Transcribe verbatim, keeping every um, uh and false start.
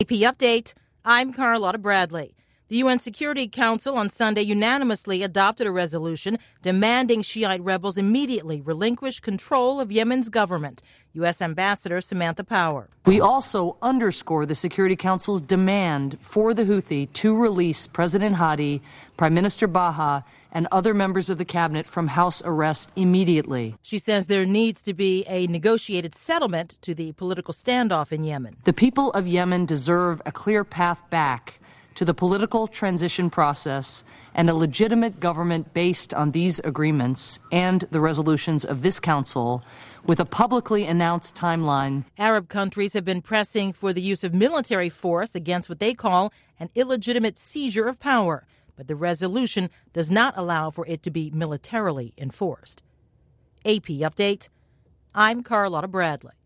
A P Update, I'm Carlotta Bradley. The U N Security Council on Sunday unanimously adopted a resolution demanding Shiite rebels immediately relinquish control of Yemen's government. U S Ambassador Samantha Power. We also underscore the Security Council's demand for the Houthi to release President Hadi, Prime Minister Baha, and other members of the cabinet from house arrest immediately. She says there needs to be a negotiated settlement to the political standoff in Yemen. The people of Yemen deserve a clear path back to the political transition process and a legitimate government based on these agreements and the resolutions of this council with a publicly announced timeline. Arab countries have been pressing for the use of military force against what they call an illegitimate seizure of power, but the resolution does not allow for it to be militarily enforced. A P Update, I'm Carlotta Bradley.